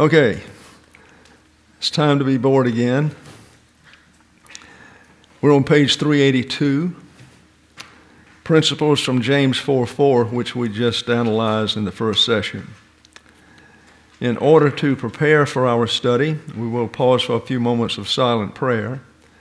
Okay, it's time to be bored again. We're on page 382, Principles from James 4:4, which we just analyzed in the first session. In order to prepare for our study, we will pause for a few moments of silent prayer.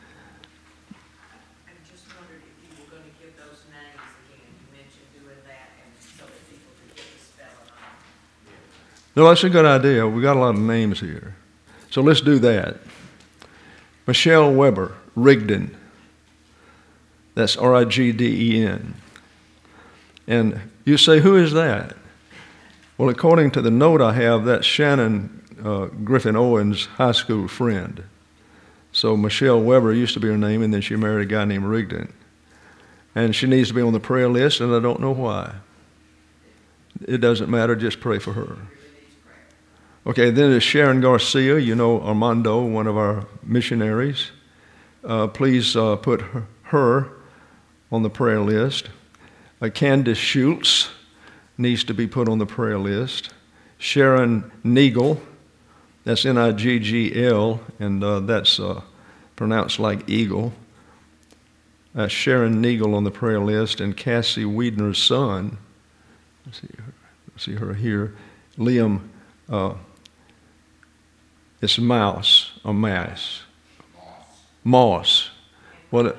I just wondered if you were going to give those names again. You mentioned doing that and so that people could get the spelling on. No, that's a good idea. We got a lot of names here. So let's do that. Michelle Weber, Rigdon. That's R-I-G-D-E-N. And you say, who is that? Well, according to the note I have, that's Shannon Griffin Owens' high school friend. So Michelle Weber used to be her name, and then she married a guy named Rigdon. And she needs to be on the prayer list, and I don't know why. It doesn't matter, just pray for her. Okay, then there's Sharon Garcia, you know Armando, one of our missionaries. Please put her on the prayer list. Candace Schultz needs to be put on the prayer list. Sharon Nigel, that's N-I-G-G-L, and that's pronounced like eagle. Sharon Nigel on the prayer list, and Cassie Wiedner's son, see her here, Liam, it's Mouse, or Mass. Moss. What?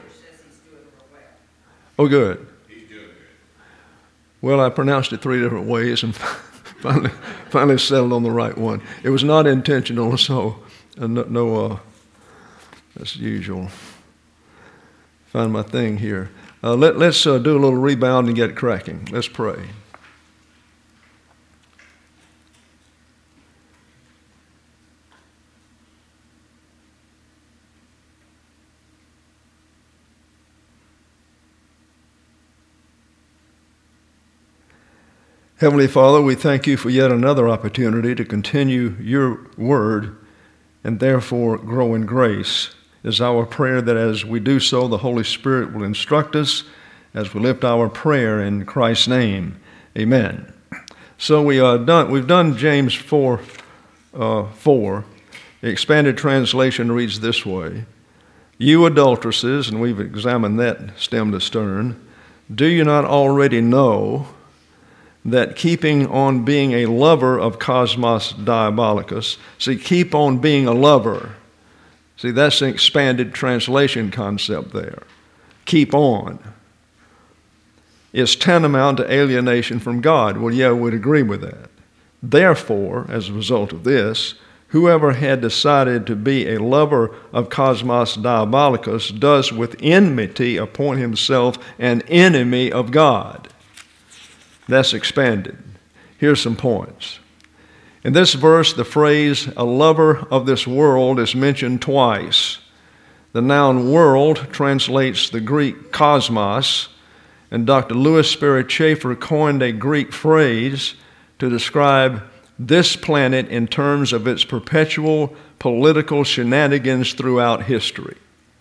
Oh, good. Well, I pronounced it 3 different ways and finally settled on the right one. It was not intentional, so no, as usual. Find my thing here. Let's do a little rebound and get cracking. Let's pray. Heavenly Father, we thank you for yet another opportunity to continue your word and therefore grow in grace. It is our prayer that as we do so, the Holy Spirit will instruct us as we lift our prayer in Christ's name. Amen. So we've done James 4:4. The expanded translation reads this way: You adulteresses, and we've examined that stem to stern, do you not already know that keeping on being a lover of Cosmos Diabolicus, see, keep on being a lover. See, that's an expanded translation concept there. Keep on. Is tantamount to alienation from God. Well, yeah, we'd agree with that. Therefore, as a result of this, whoever had decided to be a lover of Cosmos Diabolicus does with enmity appoint himself an enemy of God. That's expanded. Here's some points. In this verse, the phrase, a lover of this world, is mentioned twice. The noun world translates the Greek cosmos, and Dr. Louis Sperry Chafer coined a Greek phrase to describe this planet in terms of its perpetual political shenanigans throughout history.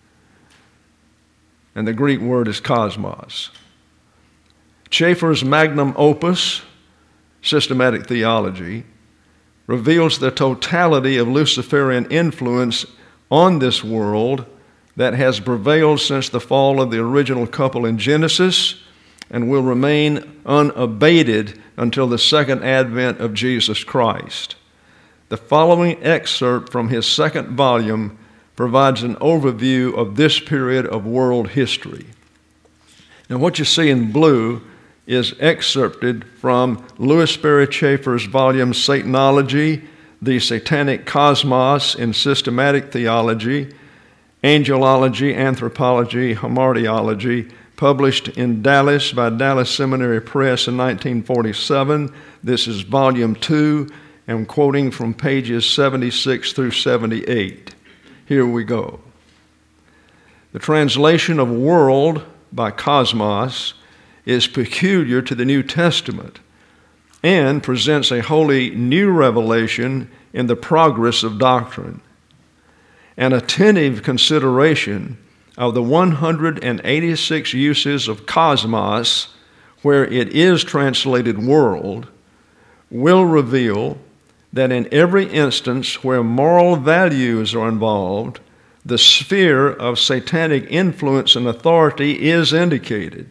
And the Greek word is cosmos. Chafer's magnum opus, Systematic Theology, reveals the totality of Luciferian influence on this world that has prevailed since the fall of the original couple in Genesis and will remain unabated until the second advent of Jesus Christ. The following excerpt from his second volume provides an overview of this period of world history. Now, what you see in blue is excerpted from Louis Sperry Chafer's volume Satanology, the Satanic Cosmos in Systematic Theology, Angelology, Anthropology, Hamartiology, published in Dallas by Dallas Seminary Press in 1947. This is volume 2, and I'm quoting from pages 76 through 78. Here we go. The translation of world by cosmos is peculiar to the New Testament and presents a wholly new revelation in the progress of doctrine. An attentive consideration of the 186 uses of cosmos where it is translated world will reveal that in every instance where moral values are involved, the sphere of satanic influence and authority is indicated.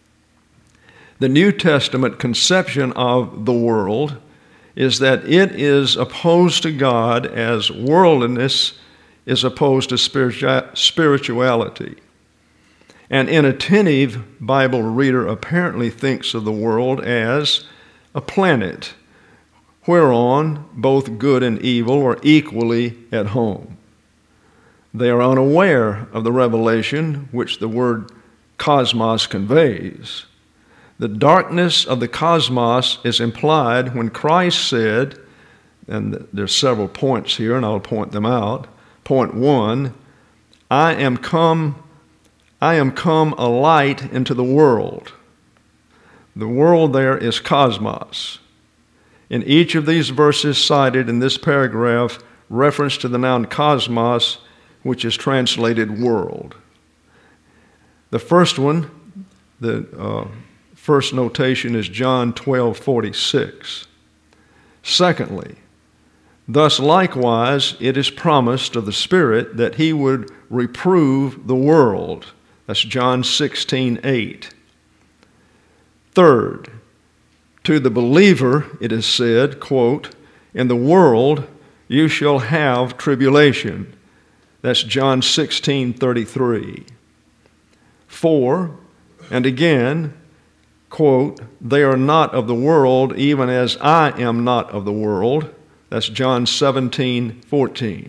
The New Testament conception of the world is that it is opposed to God as worldliness is opposed to spirituality. An inattentive Bible reader apparently thinks of the world as a planet whereon both good and evil are equally at home. They are unaware of the revelation which the word cosmos conveys. The darkness of the cosmos is implied when Christ said, and there's several points here, and I'll point them out. Point 1, I am come a light into the world. The world there is cosmos. In each of these verses cited in this paragraph, reference to the noun cosmos, which is translated world. The first one, the first notation is John 12:46. Secondly, thus likewise it is promised of the Spirit that he would reprove the world. That's John 16:8. Third, to the believer it is said, quote, in the world you shall have tribulation. That's John 16:33. 4, and again, quote, they are not of the world, even as I am not of the world. That's John 17:14.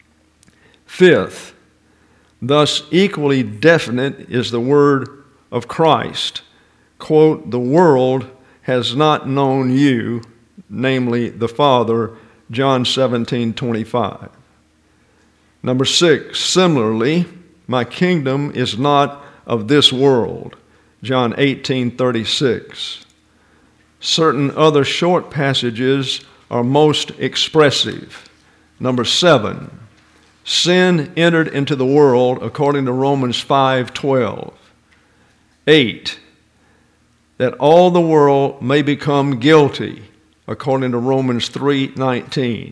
Fifth, thus equally definite is the word of Christ. Quote, the world has not known you, namely the Father, John 17:25. Number 6, similarly, my kingdom is not of this world, John 18:36. Certain other short passages are most expressive. Number 7, sin entered into the world according to Romans 5:12. 8, that all the world may become guilty according to Romans 3:19.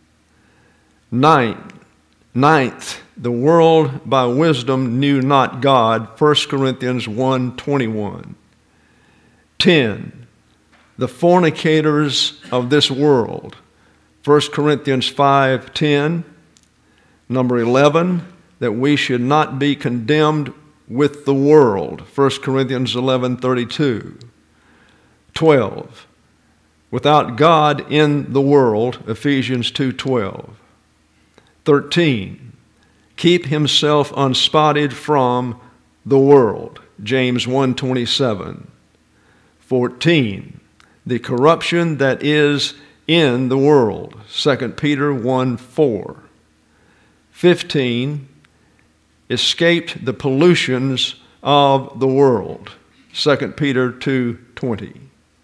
9th, the world by wisdom knew not God, 1 Corinthians 1:21. 10, the fornicators of this world, 1 Corinthians 5:10. Number 11, that we should not be condemned with the world, 1 Corinthians 11:32. 12, without God in the world, Ephesians 2:12. 13, keep himself unspotted from the world, James 1:27. 14, the corruption that is in the world, 2 Peter 1:4. 15, escaped the pollutions of the world, 2 Peter 2:20.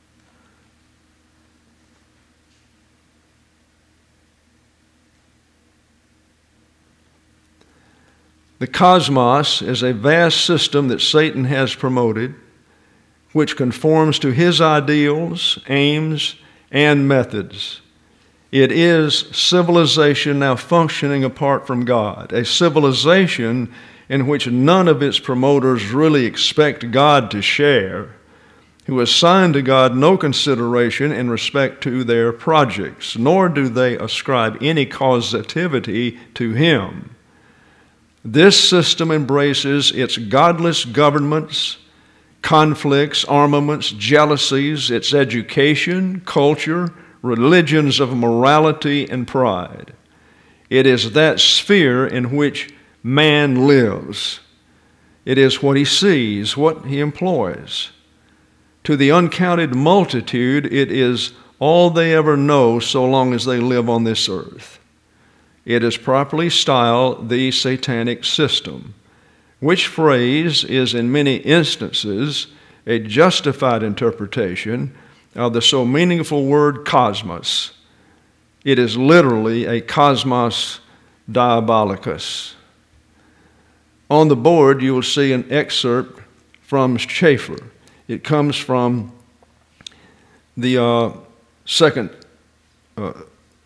The cosmos is a vast system that Satan has promoted, which conforms to his ideals, aims, and methods. It is civilization now functioning apart from God, a civilization in which none of its promoters really expect God to share, who assign to God no consideration in respect to their projects, nor do they ascribe any causativity to him. This system embraces its godless governments, conflicts, armaments, jealousies, its education, culture, religions of morality and pride. It is that sphere in which man lives. It is what he sees, what he employs. To the uncounted multitude, it is all they ever know so long as they live on this earth. It is properly styled the satanic system, which phrase is in many instances a justified interpretation of the so meaningful word cosmos. It is literally a cosmos diabolicus. On the board, you will see an excerpt from Schaeffer. It comes from the second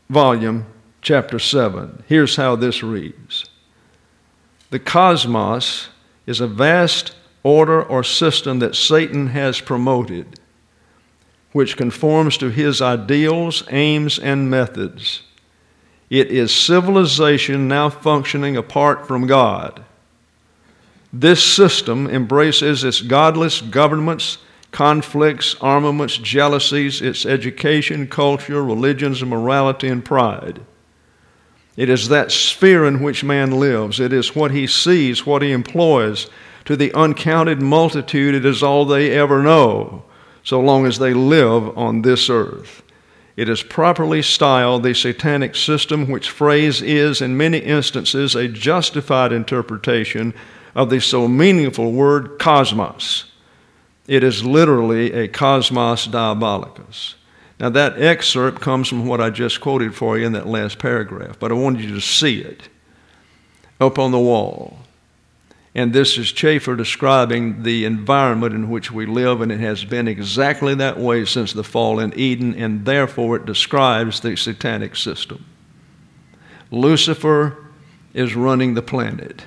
volume, chapter 7. Here's how this reads. The cosmos is a vast order or system that Satan has promoted, which conforms to his ideals, aims, and methods. It is civilization now functioning apart from God. This system embraces its godless governments, conflicts, armaments, jealousies, its education, culture, religions, morality, and pride. It is that sphere in which man lives. It is what he sees, what he employs. To the uncounted multitude, it is all they ever know, so long as they live on this earth. It is properly styled the satanic system, which phrase is, in many instances, a justified interpretation of the so meaningful word cosmos. It is literally a cosmos diabolicus. Now that excerpt comes from what I just quoted for you in that last paragraph, but I wanted you to see it up on the wall. And this is Schaeffer describing the environment in which we live, and it has been exactly that way since the fall in Eden, and therefore it describes the satanic system. Lucifer is running the planet.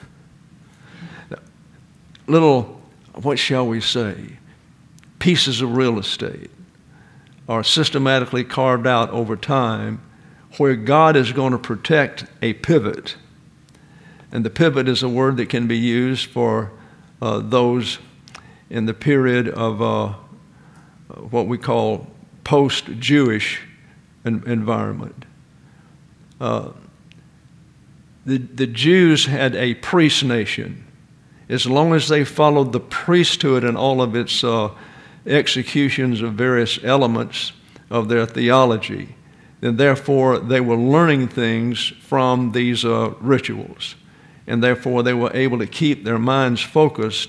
Little, what shall we say, pieces of real estate are systematically carved out over time where God is going to protect a pivot. And the pivot is a word that can be used for those in the period of what we call post-Jewish environment. The Jews had a priest nation. As long as they followed the priesthood and all of its executions of various elements of their theology, then therefore they were learning things from these rituals. And therefore they were able to keep their minds focused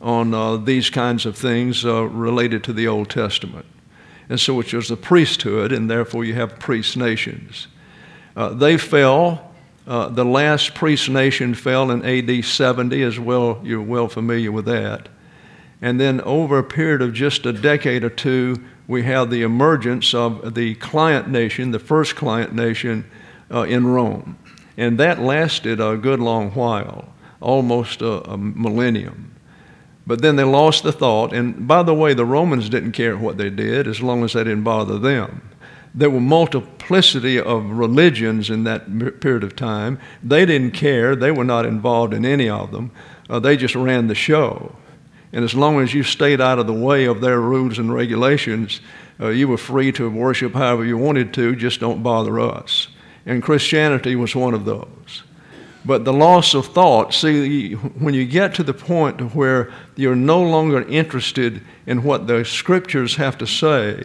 on these kinds of things related to the Old Testament. And so which was the priesthood, and therefore you have priest nations. They fell. The last priest nation fell in AD 70 as well. You're well familiar with that. And then over a period of just a decade or two, we have the emergence of the client nation, the first client nation in Rome. And that lasted a good long while, almost a millennium. But then they lost the thought, and by the way, the Romans didn't care what they did as long as they didn't bother them. There were multiplicity of religions in that period of time. They didn't care. They were not involved in any of them. They just ran the show. And as long as you stayed out of the way of their rules and regulations, you were free to worship however you wanted to, just don't bother us. And Christianity was one of those. But the loss of thought, see, when you get to the point where you're no longer interested in what the Scriptures have to say,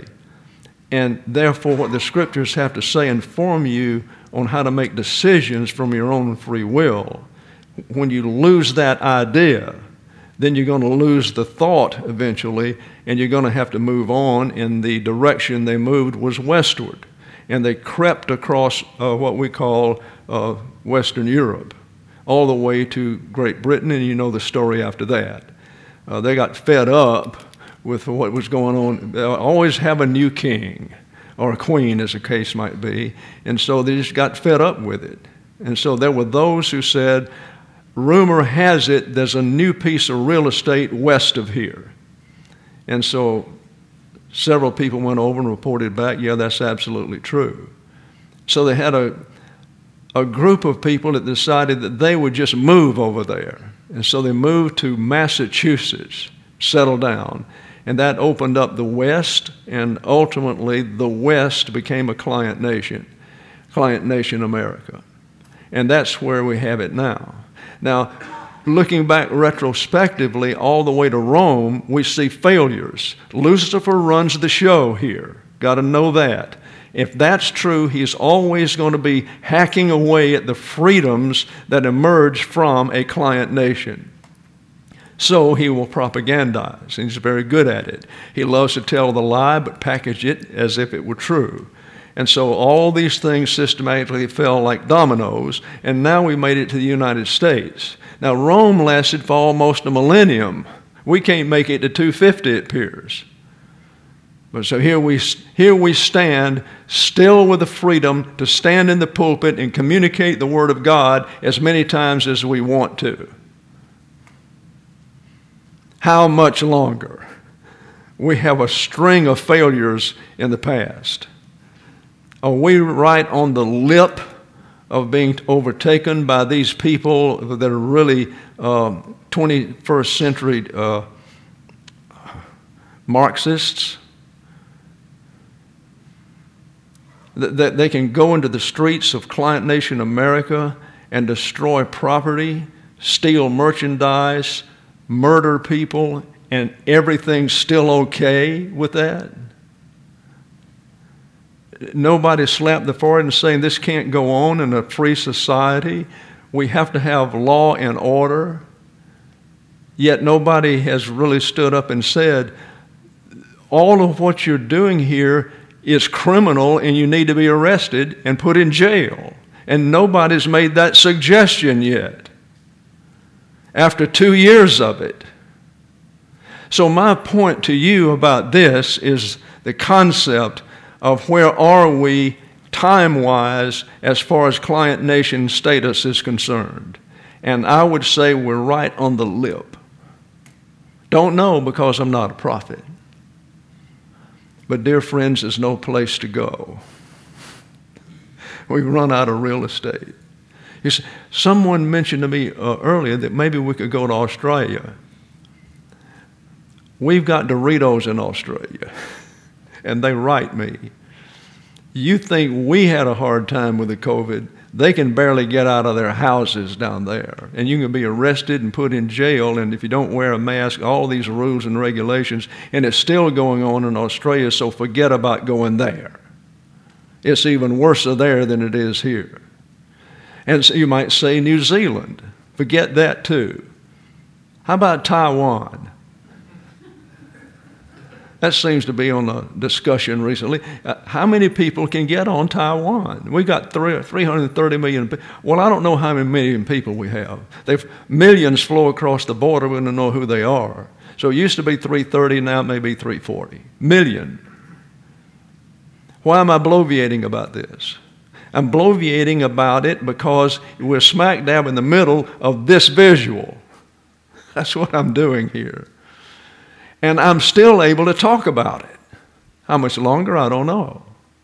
and therefore what the Scriptures have to say inform you on how to make decisions from your own free will, when you lose that idea, then you're going to lose the thought eventually, and you're going to have to move on, and the direction they moved was westward. And they crept across what we call Western Europe, all the way to Great Britain, and you know the story after that. They got fed up with what was going on. They always have a new king, or a queen as the case might be, and so they just got fed up with it. And so there were those who said, rumor has it there's a new piece of real estate west of here. And so several people went over and reported back, yeah, that's absolutely true. So they had a group of people that decided that they would just move over there. And so they moved to Massachusetts, settled down. And that opened up the West, and ultimately the West became a client nation America. And that's where we have it now. Now, looking back retrospectively all the way to Rome, we see failures. Lucifer runs the show here. Got to know that. If that's true, he's always going to be hacking away at the freedoms that emerge from a client nation. So he will propagandize, and he's very good at it. He loves to tell the lie, but package it as if it were true. And so all these things systematically fell like dominoes, and now we made it to the United States. Now, Rome lasted for almost a millennium. We can't make it to 250, it appears. So here we stand, still with the freedom to stand in the pulpit and communicate the Word of God as many times as we want to. How much longer? We have a string of failures in the past. Are we right on the lip of being overtaken by these people that are really 21st century Marxists? That they can go into the streets of Client Nation America and destroy property, steal merchandise, murder people, and everything's still okay with that? Nobody slapped the forehead and saying this can't go on in a free society. We have to have law and order. Yet nobody has really stood up and said, all of what you're doing here is criminal and you need to be arrested and put in jail. And nobody's made that suggestion yet, after 2 years of it. So my point to you about this is the concept of where are we time-wise as far as Client Nation status is concerned. And I would say we're right on the lip. Don't know because I'm not a prophet. But dear friends, there's no place to go. We've run out of real estate. You see, someone mentioned to me earlier that maybe we could go to Australia. We've got Doritos in Australia, and they write me. You think we had a hard time with the COVID? They can barely get out of their houses down there, and you can be arrested and put in jail, and if you don't wear a mask, all these rules and regulations, and it's still going on in Australia, so forget about going there. It's even worse there than it is here. And so you might say New Zealand. Forget that too. How about Taiwan? That seems to be on the discussion recently. How many people can get on Taiwan? We got 330 million people. Well, I don't know how many million people we have. Millions flow across the border. We don't know who they are. So it used to be 330, now it may be 340 million. Why am I bloviating about this? I'm bloviating about it because we're smack dab in the middle of this visual. That's what I'm doing here. And I'm still able to talk about it. How much longer? I don't know.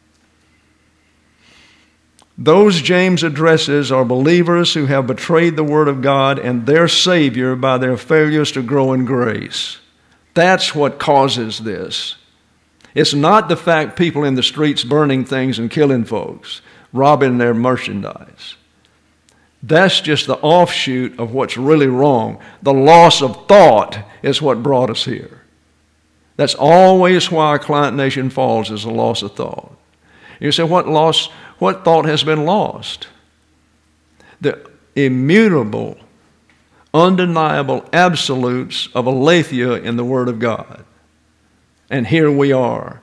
Those James addresses are believers who have betrayed the Word of God and their Savior by their failures to grow in grace. That's what causes this. It's not the fact people in the streets burning things and killing folks, robbing their merchandise. That's just the offshoot of what's really wrong. The loss of thought is what brought us here. That's always why Client Nation falls, is a loss of thought. You say, what thought has been lost? The immutable, undeniable absolutes of aletheia in the Word of God. And here we are.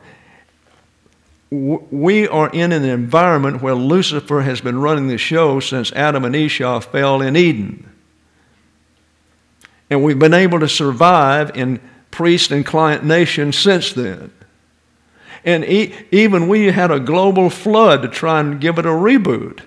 We are in an environment where Lucifer has been running the show since Adam and Eve fell in Eden. And we've been able to survive in priest and client nation since then. And even we had a global flood to try and give it a reboot.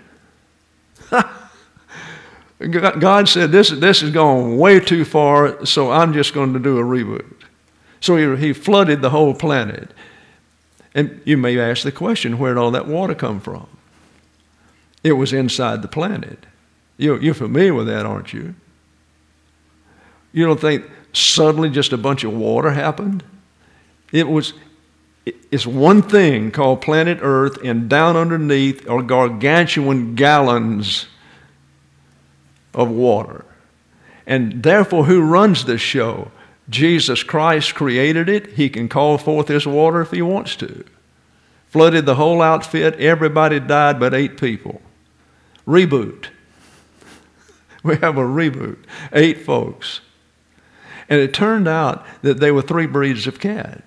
God said, this is going way too far, so I'm just going to do a reboot. So he flooded the whole planet. And you may ask the question, where did all that water come from? It was inside the planet. You're familiar with that, aren't you? You don't think suddenly just a bunch of water happened? It's one thing called planet Earth, and down underneath are gargantuan gallons of water. And therefore, who runs this show? Jesus Christ created it. He can call forth his water if he wants to. Flooded the whole outfit. Everybody died but 8 people. Reboot. We have a reboot. 8 folks. And it turned out that they were 3 breeds of cat.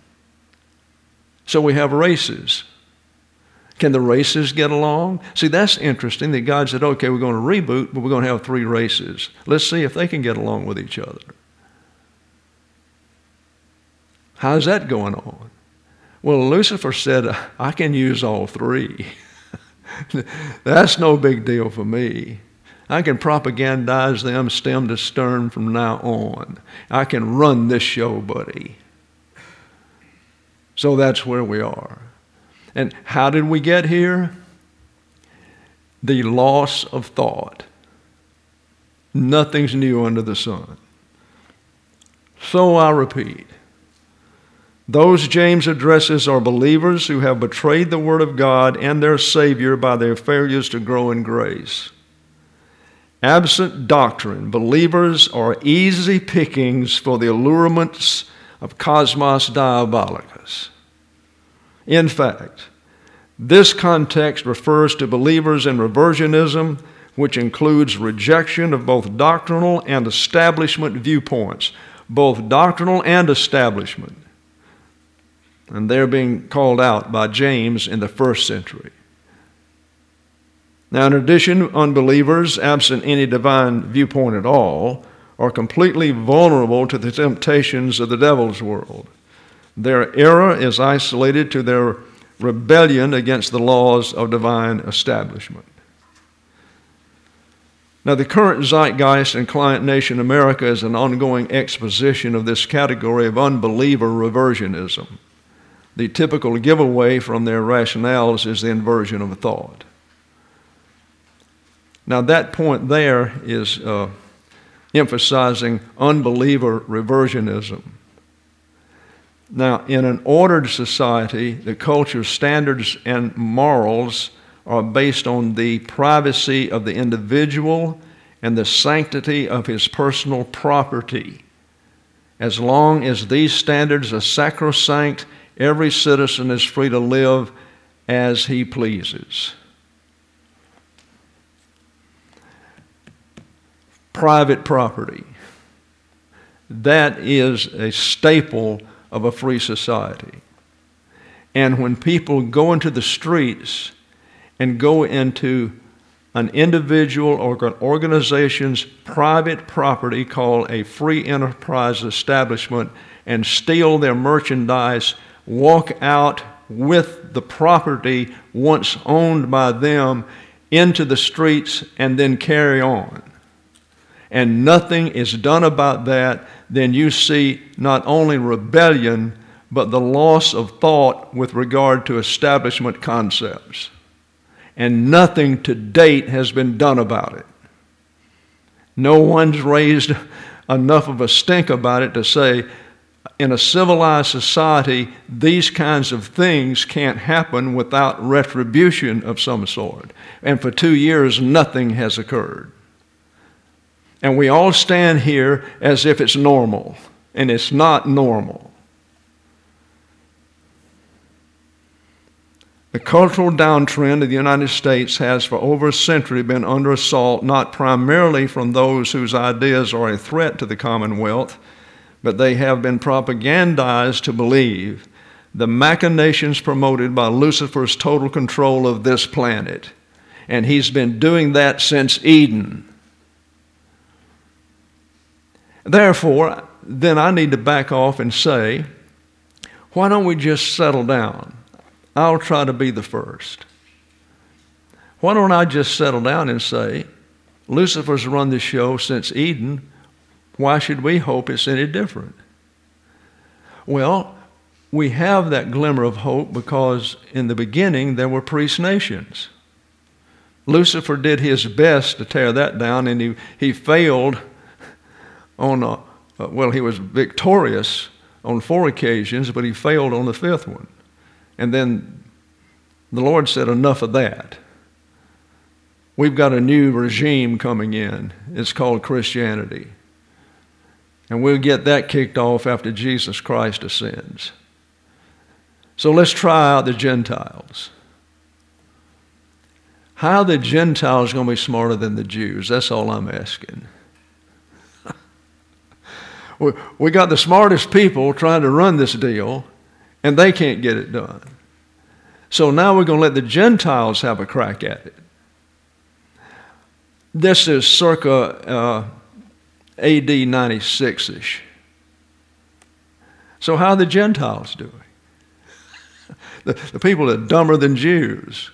So we have races. Can the races get along? See, that's interesting that God said, okay, we're going to reboot, but we're going to have 3 races. Let's see if they can get along with each other. How's that going on? Well, Lucifer said, I can use all three. That's no big deal for me. I can propagandize them stem to stern from now on. I can run this show, buddy. So that's where we are. And how did we get here? The loss of thought. Nothing's new under the sun. So I repeat, those James addresses are believers who have betrayed the Word of God and their Savior by their failures to grow in grace. Absent doctrine, believers are easy pickings for the allurements of Cosmos Diabolicus. In fact, this context refers to believers in reversionism, which includes rejection of both doctrinal and establishment viewpoints. Both doctrinal and establishment. And they're being called out by James in the first century. Now, in addition, unbelievers, absent any divine viewpoint at all, are completely vulnerable to the temptations of the devil's world. Their error is isolated to their rebellion against the laws of divine establishment. Now, the current zeitgeist in client nation America is an ongoing exposition of this category of unbeliever reversionism. The typical giveaway from their rationales is the inversion of thought. Now, that point there is emphasizing unbeliever reversionism. Now, in an ordered society, the culture's standards and morals are based on the privacy of the individual and the sanctity of his personal property. As long as these standards are sacrosanct, every citizen is free to live as he pleases. Private property. That is a staple of a free society. And when people go into the streets and go into an individual or an organization's private property called a free enterprise establishment and steal their merchandise, walk out with the property once owned by them into the streets and then carry on, and nothing is done about that, then you see not only rebellion, but the loss of thought with regard to establishment concepts. And nothing to date has been done about it. No one's raised enough of a stink about it to say, in a civilized society, these kinds of things can't happen without retribution of some sort. And for 2 years, nothing has occurred. And we all stand here as if it's normal, and it's not normal. The cultural downtrend of the United States has for over a century been under assault, not primarily from those whose ideas are a threat to the Commonwealth, but they have been propagandized to believe the machinations promoted by Lucifer's total control of this planet. And he's been doing that since Eden. Therefore, then I need to back off and say, why don't we just settle down? I'll try to be the first. Why don't I just settle down and say, Lucifer's run the show since Eden. Why should we hope it's any different? Well, we have that glimmer of hope because in the beginning there were priest nations. Lucifer did his best to tear that down, and he failed on, he was victorious on 4 occasions, but he failed on the 5th one. And then the Lord said, enough of that. We've got a new regime coming in. It's called Christianity. And we'll get that kicked off after Jesus Christ ascends. So let's try out the Gentiles. How are the Gentiles going to be smarter than the Jews? That's all I'm asking. We got the smartest people trying to run this deal, and they can't get it done. So now we're going to let the Gentiles have a crack at it. This is circa AD 96-ish. So how are the Gentiles doing? the people that are dumber than Jews.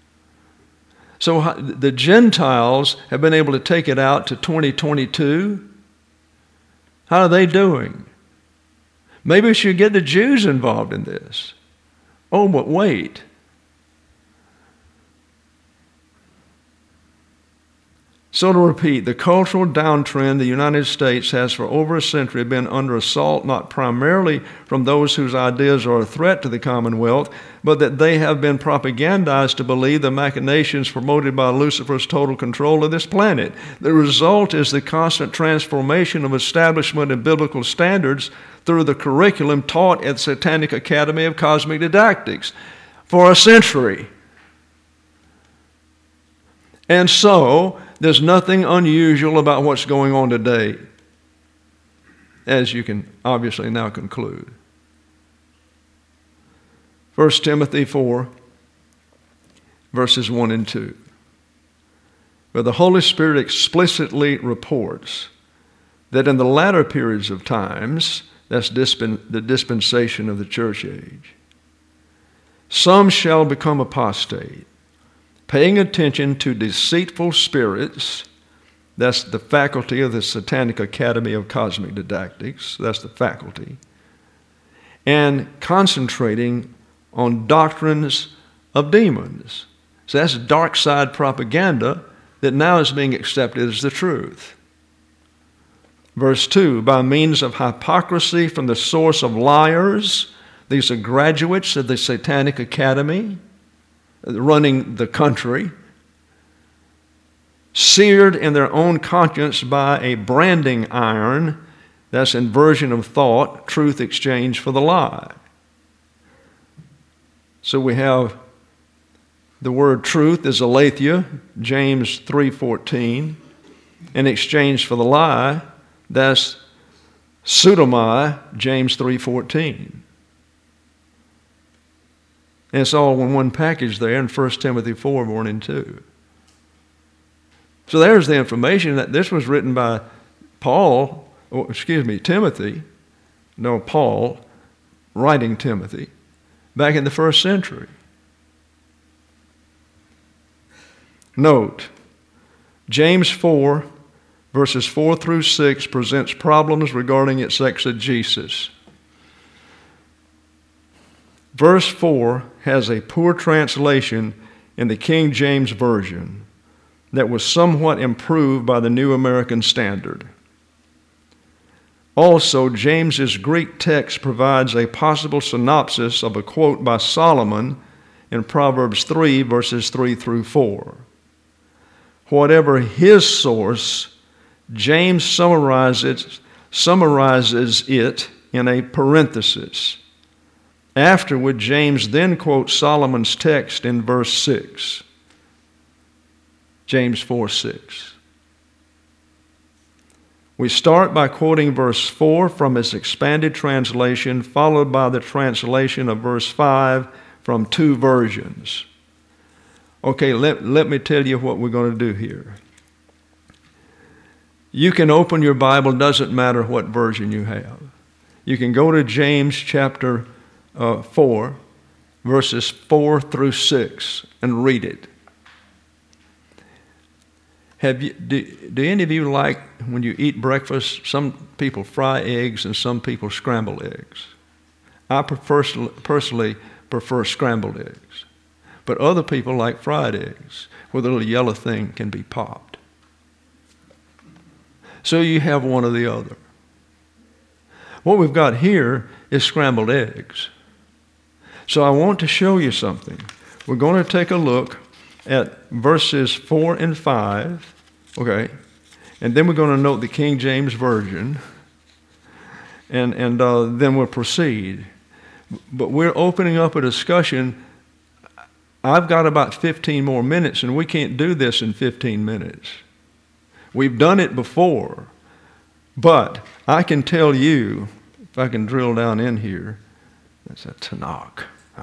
So the Gentiles have been able to take it out to 2022. How are they doing? Maybe we should get the Jews involved in this. Oh, but wait. So to repeat, the cultural downtrend the United States has for over a century been under assault not primarily from those whose ideas are a threat to the Commonwealth, but that they have been propagandized to believe the machinations promoted by Lucifer's total control of this planet. The result is the constant transformation of establishment and biblical standards through the curriculum taught at Satanic Academy of Cosmic Didactics for a century. And so, there's nothing unusual about what's going on today, as you can obviously now conclude. 1 Timothy 4, verses 1 and 2. Where the Holy Spirit explicitly reports that in the latter periods of times, that's the dispensation of the church age, some shall become apostate, paying attention to deceitful spirits. That's the faculty of the Satanic Academy of Cosmic Didactics. That's the faculty. And concentrating on doctrines of demons. So that's dark side propaganda that now is being accepted as the truth. Verse 2, by means of hypocrisy from the source of liars. These are graduates of the Satanic Academy, running the country, seared in their own conscience by a branding iron, that's inversion of thought, truth exchanged for the lie. So we have the word truth is aletheia, James 3:14, and exchanged for the lie, that's pseudomai, James 3:14. And it's all in one package there in 1 Timothy 4, 1 and 2. So there's the information that this was written by Timothy, Paul, writing Timothy, back in the first century. Note, James 4, verses 4 through 6 presents problems regarding its exegesis. Verse 4 has a poor translation in the King James Version that was somewhat improved by the New American Standard. Also, James's Greek text provides a possible synopsis of a quote by Solomon in Proverbs 3, verses 3 through 4. Whatever his source, James summarizes it in a parenthesis. Afterward, James then quotes Solomon's text in verse 6. James 4:6. We start by quoting verse 4 from its expanded translation, followed by the translation of verse 5 from two versions. Okay, let me tell you what we're going to do here. You can open your Bible, doesn't matter what version you have. You can go to James chapter 4, verses 4 through 6, and read it. Do any of you like, when you eat breakfast, some people fry eggs and some people scramble eggs? I personally prefer scrambled eggs. But other people like fried eggs, where the little yellow thing can be popped. So you have one or the other. What we've got here is scrambled eggs. So I want to show you something. We're going to take a look at verses 4 and 5, okay? And then we're going to note the King James Version, and then we'll proceed. But we're opening up a discussion. I've got about 15 more minutes, and we can't do this in 15 minutes. We've done it before, but I can tell you, if I can drill down in here, that's a Tanakh.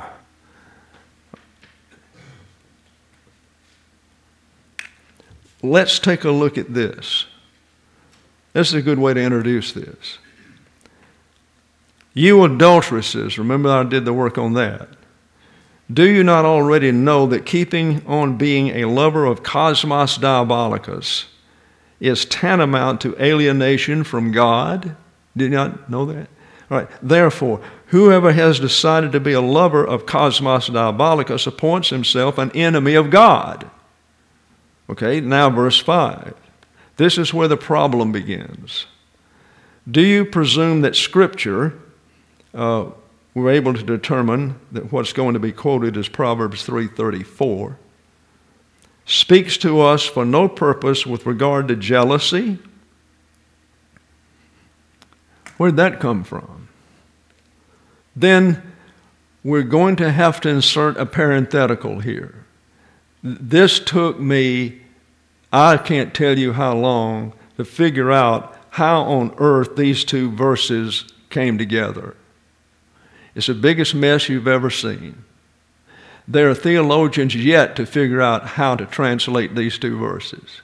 Let's take a look at this. This is a good way to introduce this. You adulteresses, remember I did the work on that. Do you not already know that keeping on being a lover of cosmos diabolicus is tantamount to alienation from God? Did you not know that? All right. Therefore, whoever has decided to be a lover of cosmos diabolicus appoints himself an enemy of God. Okay, now verse 5. This is where the problem begins. Do you presume that Scripture, we're able to determine that what's going to be quoted is Proverbs 3:34, speaks to us for no purpose with regard to jealousy? Where'd that come from? Then we're going to have to insert a parenthetical here. This took me, I can't tell you how long, to figure out how on earth these two verses came together. It's the biggest mess you've ever seen. There are theologians yet to figure out how to translate these two verses.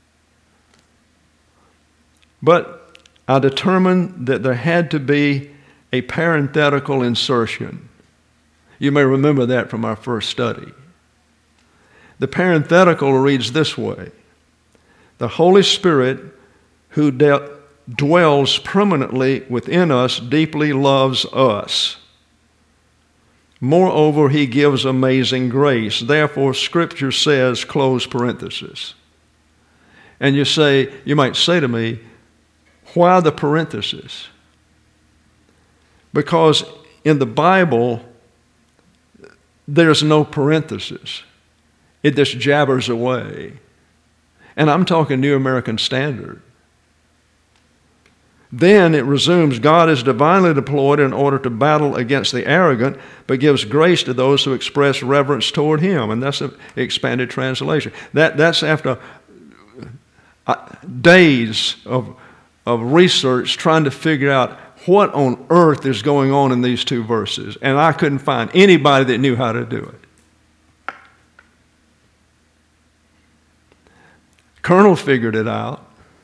But I determined that there had to be a parenthetical insertion. You may remember that from our first study. The parenthetical reads this way: the Holy Spirit who dwells permanently within us deeply loves us. Moreover, he gives amazing grace. Therefore, Scripture says, close parenthesis. And you might say to me, why the parenthesis? Because in the Bible, there's no parenthesis. It just jabbers away. And I'm talking New American Standard. Then it resumes, God is divinely deployed in order to battle against the arrogant, but gives grace to those who express reverence toward him. And that's an expanded translation. That's after days of research trying to figure out what on earth is going on in these two verses. And I couldn't find anybody that knew how to do it. Colonel figured it out.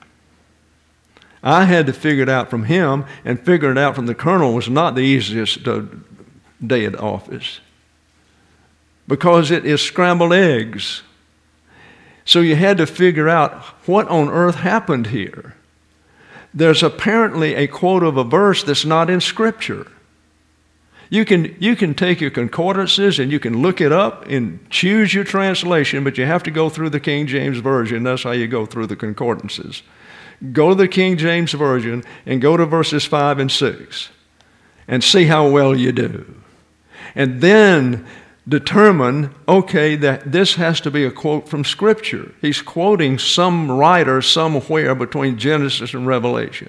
I had to figure it out from him, and figuring it out from the colonel was not the easiest day at office, because it is scrambled eggs. So you had to figure out what on earth happened here. There's apparently a quote of a verse that's not in Scripture. You can take your concordances and you can look it up and choose your translation, but you have to go through the King James Version. That's how you go through the concordances. Go to the King James Version and go to verses 5 and 6 and see how well you do. And then determine, okay, that this has to be a quote from Scripture. He's quoting some writer somewhere between Genesis and Revelation.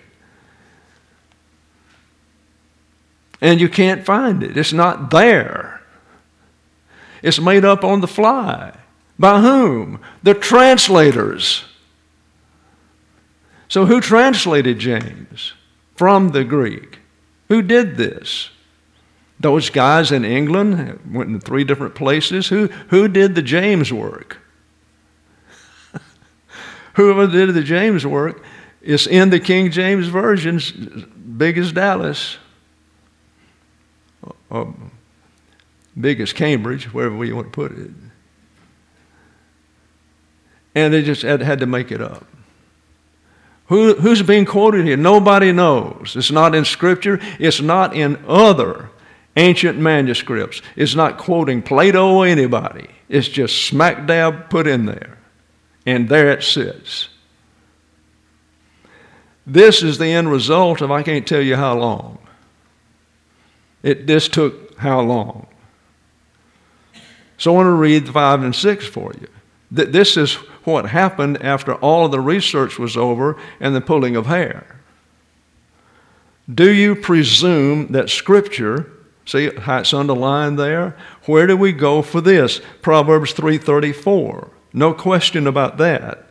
And you can't find it. It's not there. It's made up on the fly. By whom? The translators. So who translated James from the Greek? Who did this? Those guys in England went in 3 different places. Who did the James work? Whoever did the James work is in the King James Version, big as Dallas, or big as Cambridge, wherever you want to put it. And they just had to make it up. Who's being quoted here? Nobody knows. It's not in Scripture. It's not in other ancient manuscripts. It's not quoting Plato or anybody. It's just smack dab put in there. And there it sits. This is the end result of I can't tell you how long. This took how long? So I want to read 5 and 6 for you. This is what happened after all of the research was over and the pulling of hair. Do you presume that Scripture, see how it's underlined there? Where do we go for this? Proverbs 3:34. No question about that.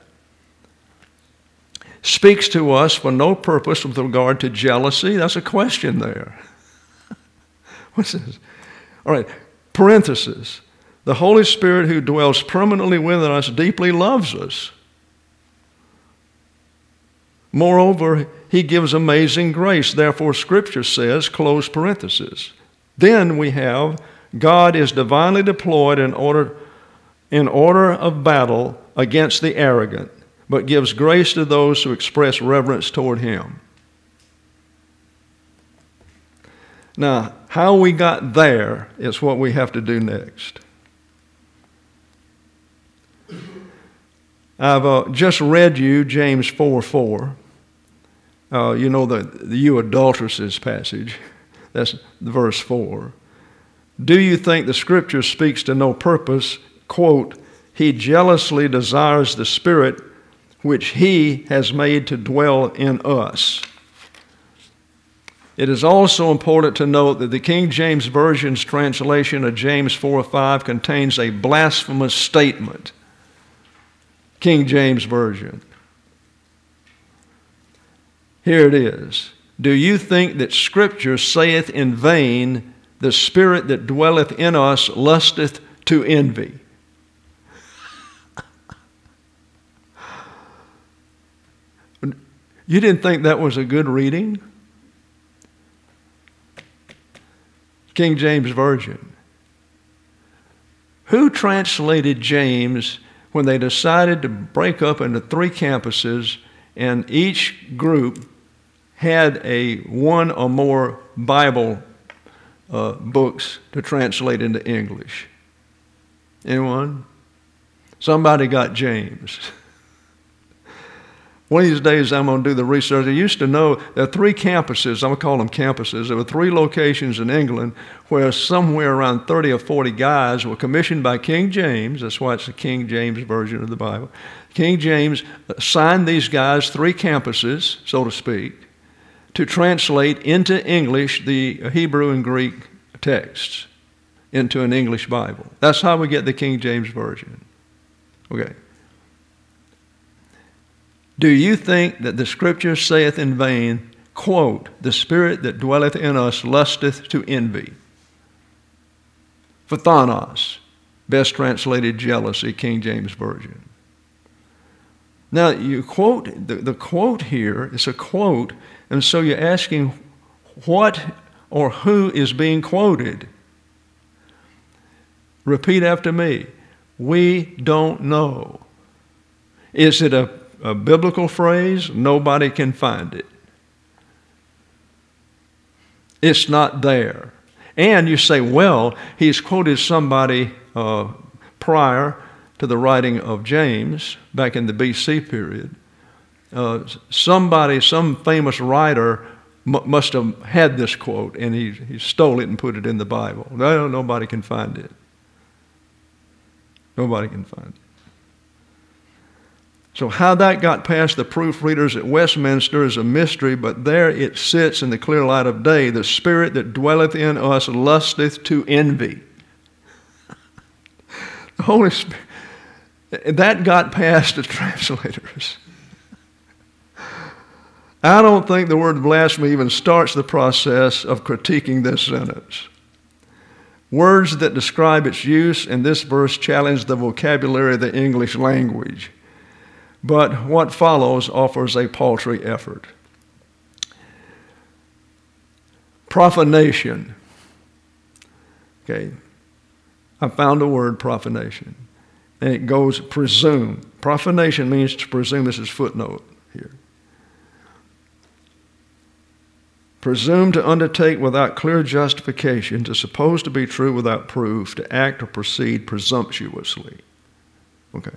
Speaks to us for no purpose with regard to jealousy. That's a question there. What's this? All right, parenthesis. The Holy Spirit who dwells permanently within us deeply loves us. Moreover, he gives amazing grace. Therefore, Scripture says, close parenthesis. Then we have God is divinely deployed in order of battle against the arrogant, but gives grace to those who express reverence toward him. Now, how we got there is what we have to do next. I've just read you James 4:4. You know the you adulteresses passage. That's verse 4. Do you think the Scripture speaks to no purpose? Quote, he jealously desires the Spirit which he has made to dwell in us. It is also important to note that the King James Version's translation of James 4:5 contains a blasphemous statement. King James Version. Here it is. Do you think that Scripture saith in vain, the Spirit that dwelleth in us lusteth to envy? You didn't think that was a good reading? King James Version. Who translated James when they decided to break up into 3 campuses and each group had one or more Bible books to translate into English? Anyone? Somebody got James. One of these days I'm going to do the research. I used to know there are 3 campuses, I'm going to call them campuses. There were 3 locations in England where somewhere around 30 or 40 guys were commissioned by King James. That's why it's the King James Version of the Bible. King James assigned these guys 3 campuses, so to speak, to translate into English the Hebrew and Greek texts into an English Bible. That's how we get the King James Version. Okay. Do you think that the Scripture saith in vain, quote, the Spirit that dwelleth in us lusteth to envy? Phthanos, best translated jealousy, King James Version. Now, you quote, the quote here is a quote, and so you're asking what or who is being quoted. Repeat after me. We don't know. Is it a biblical phrase? Nobody can find it. It's not there. And you say, well, he's quoted somebody prior to the writing of James, back in the BC period. Some famous writer must have had this quote, and he stole it and put it in the Bible. No, nobody can find it. Nobody can find it. So how that got past the proofreaders at Westminster is a mystery, but there it sits in the clear light of day. The Spirit that dwelleth in us lusteth to envy. The Holy Spirit, that got past the translators. I don't think the word blasphemy even starts the process of critiquing this sentence. Words that describe its use in this verse challenge the vocabulary of the English language. But what follows offers a paltry effort. Profanation. Okay, I found a word, profanation. And it goes presume. Profanation means to presume. This is footnote here. Presume to undertake without clear justification, to suppose to be true without proof, to act or proceed presumptuously. Okay.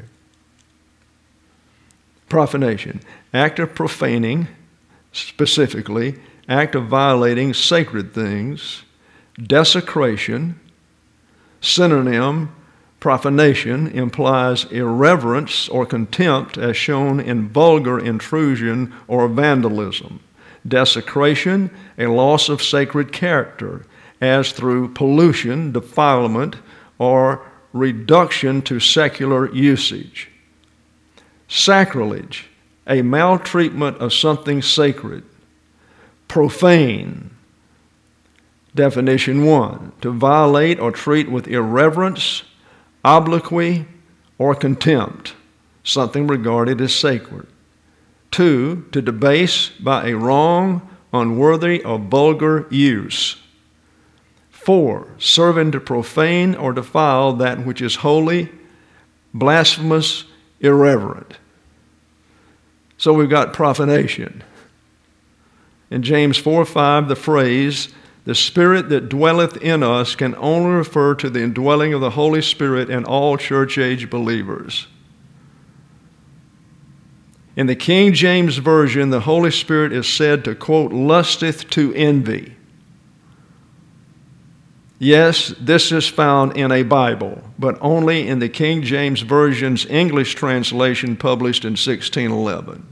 Profanation, act of profaning, specifically, act of violating sacred things. Desecration, synonym, profanation, implies irreverence or contempt as shown in vulgar intrusion or vandalism. Desecration, a loss of sacred character, as through pollution, defilement, or reduction to secular usage. Sacrilege, a maltreatment of something sacred. Profane. Definition 1, to violate or treat with irreverence, obloquy, or contempt, something regarded as sacred. 2, to debase by a wrong, unworthy, or vulgar use. 4, serving to profane or defile that which is holy, blasphemous, irreverent. So we've got profanation. In James 4:5, the phrase, "The Spirit that dwelleth in us," can only refer to the indwelling of the Holy Spirit in all church-age believers. In the King James Version, the Holy Spirit is said to, quote, "lusteth to envy." Yes, this is found in a Bible, but only in the King James Version's English translation published in 1611.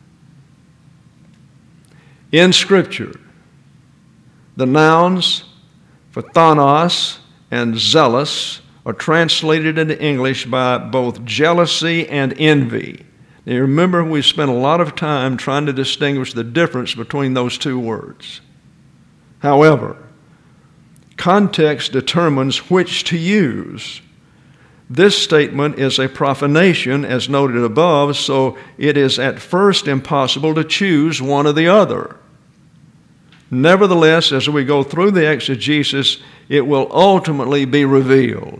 In Scripture, the nouns for thanos and zealous are translated into English by both jealousy and envy. Now, you remember, we spent a lot of time trying to distinguish the difference between those two words. However, context determines which to use. This statement is a profanation, as noted above, so it is at first impossible to choose one or the other. Nevertheless, as we go through the exegesis, it will ultimately be revealed.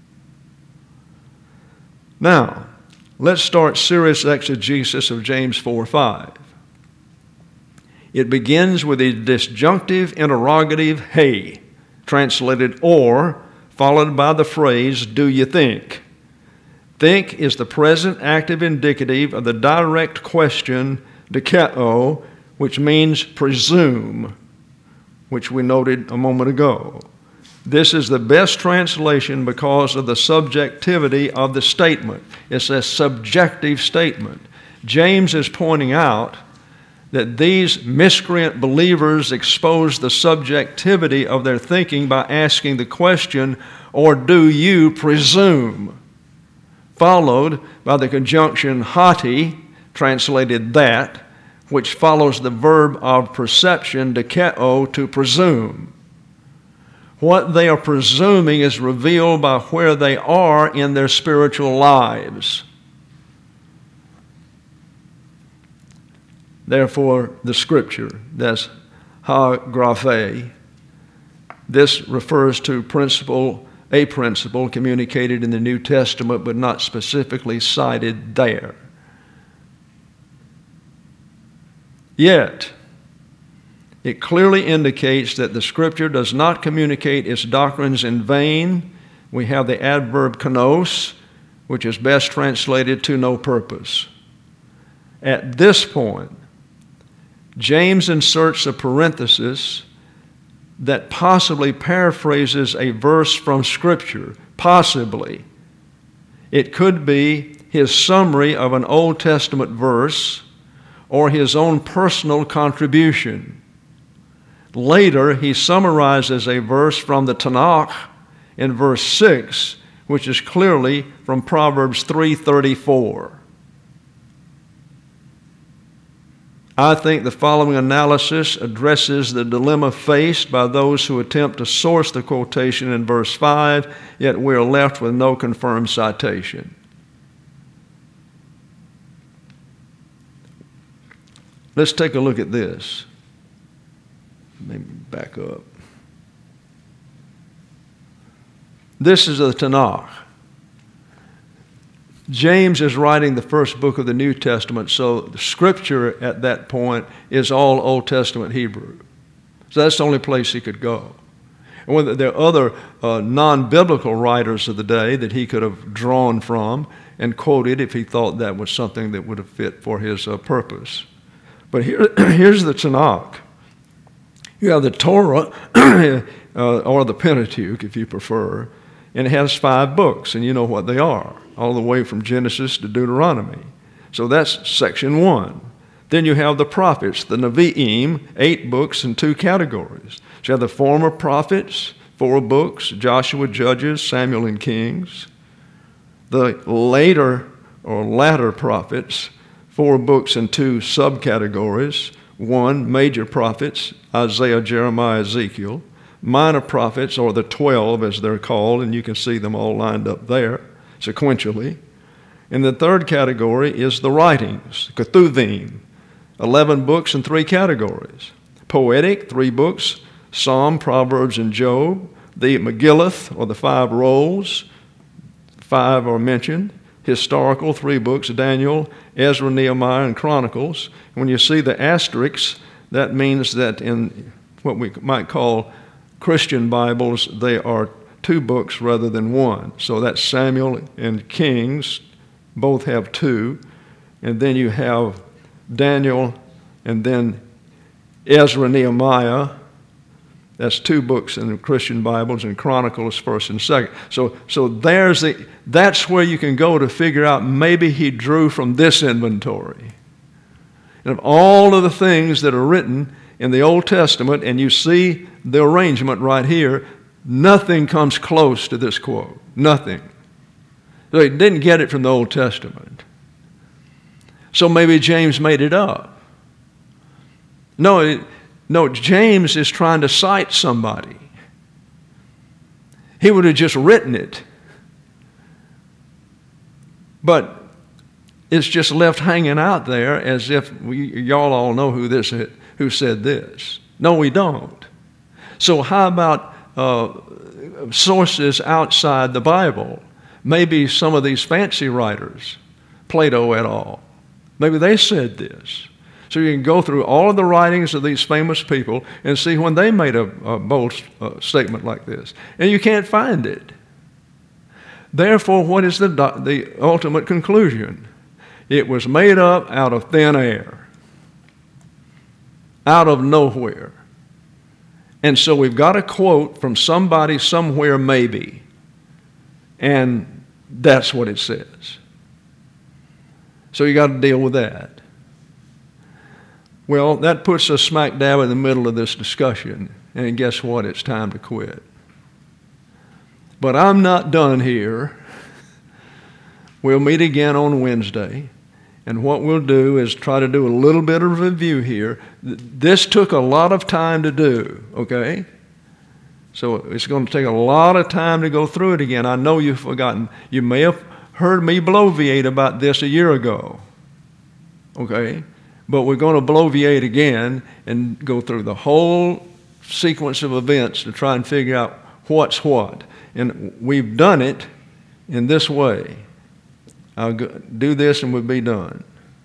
Now, let's start serious exegesis of James 4:5. It begins with a disjunctive interrogative, "Hey," translated "or," followed by the phrase, "Do you think?" Think is the present active indicative of the direct question, dikeo, which means presume, which we noted a moment ago. This is the best translation because of the subjectivity of the statement. It's a subjective statement. James is pointing out that these miscreant believers expose the subjectivity of their thinking by asking the question, "Or do you presume?" Followed by the conjunction hoti, translated that, which follows the verb of perception, dikeo, to presume. What they are presuming is revealed by where they are in their spiritual lives. Therefore, the Scripture, that's ha graphe. This refers to a principle communicated in the New Testament, but not specifically cited there. Yet, it clearly indicates that the Scripture does not communicate its doctrines in vain. We have the adverb kanos, which is best translated to no purpose. At this point, James inserts a parenthesis that possibly paraphrases a verse from Scripture. Possibly. It could be his summary of an Old Testament verse or his own personal contribution. Later, he summarizes a verse from the Tanakh in verse 6, which is clearly from Proverbs 3:34. I think the following analysis addresses the dilemma faced by those who attempt to source the quotation in verse 5, yet we are left with no confirmed citation. Let's take a look at this. Maybe back up. This is the Tanakh. James is writing the first book of the New Testament, so the Scripture at that point is all Old Testament Hebrew. So that's the only place he could go. And when there are other non-biblical writers of the day that he could have drawn from and quoted if he thought that was something that would have fit for his purpose. But here's the Tanakh. You have the Torah, or the Pentateuch, if you prefer, and it has 5 books, and you know what they are, all the way from Genesis to Deuteronomy. So that's section 1. Then you have the prophets, the Nevi'im, 8 books and 2 categories. So you have the former prophets, 4 books, Joshua, Judges, Samuel, and Kings. The later or latter prophets, 4 books and 2 subcategories. 1, major prophets, Isaiah, Jeremiah, Ezekiel. Minor prophets, or the 12 as they're called, and you can see them all lined up there sequentially. And the third category is the writings, Ketuvim, 11 books and 3 categories. Poetic, 3 books, Psalm, Proverbs, and Job. the Megillus, or the 5 rolls. 5 are mentioned. Historical, 3 books, Daniel, Ezra, Nehemiah, and Chronicles. When you see the asterisks, that means that in what we might call Christian Bibles, they are 2 books rather than 1. So that's Samuel and Kings, both have 2. And then you have Daniel, and then Ezra, Nehemiah. That's 2 books in the Christian Bibles, and Chronicles, 1st and 2nd. So that's where you can go to figure out maybe he drew from this inventory. And of all of the things that are written in the Old Testament, and you see the arrangement right here, nothing comes close to this quote. Nothing. So he didn't get it from the Old Testament. So maybe James made it up. No, James is trying to cite somebody. He would have just written it. But it's just left hanging out there as if y'all all know who said this. No, we don't. So how about sources outside the Bible? Maybe some of these fancy writers, Plato et al., maybe they said this. So you can go through all of the writings of these famous people and see when they made a bold statement like this. And you can't find it. Therefore, what is the ultimate conclusion? It was made up out of thin air, out of nowhere. And so we've got a quote from somebody somewhere maybe, and that's what it says. So you got to deal with that. Well, that puts us smack dab in the middle of this discussion, and guess what? It's time to quit. But I'm not done here. We'll meet again on Wednesday, and what we'll do is try to do a little bit of review here. This took a lot of time to do, okay? So it's going to take a lot of time to go through it again. I know you've forgotten. You may have heard me bloviate about this a year ago, okay? But we're going to bloviate again and go through the whole sequence of events to try and figure out what's what. And we've done it in this way. I'll do this and we'll be done.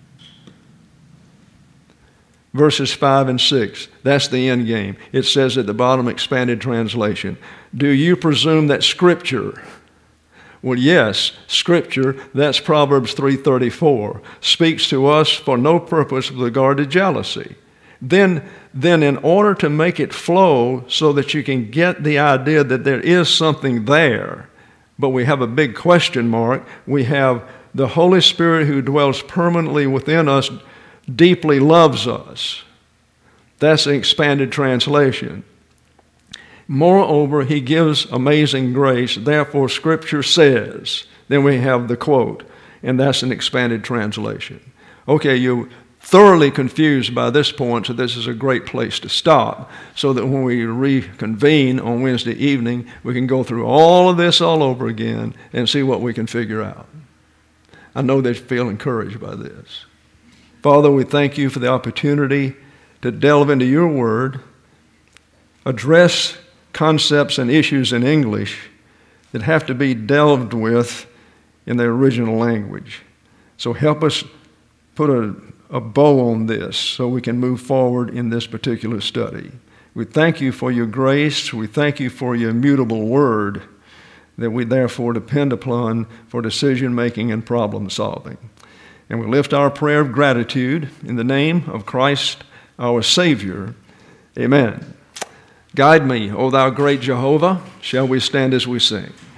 Verses 5 and 6, that's the end game. It says at the bottom, expanded translation, do you presume that Scripture... Well, yes, Scripture, that's Proverbs 3:34, speaks to us for no purpose with regard to jealousy. Then in order to make it flow so that you can get the idea that there is something there, but we have a big question mark, we have the Holy Spirit who dwells permanently within us deeply loves us. That's an expanded translation. Moreover, he gives amazing grace. Therefore, Scripture says. Then we have the quote, and that's an expanded translation. Okay, you're thoroughly confused by this point, so this is a great place to stop, so that when we reconvene on Wednesday evening, we can go through all of this all over again and see what we can figure out. I know they feel encouraged by this. Father, we thank you for the opportunity to delve into your word, address concepts and issues in English that have to be delved with in the original language. So help us put a bow on this so we can move forward in this particular study. We thank you for your grace. We thank you for your immutable word that we therefore depend upon for decision making and problem solving. And we lift our prayer of gratitude in the name of Christ our Savior. Amen. Guide me, O thou great Jehovah. Shall we stand as we sing?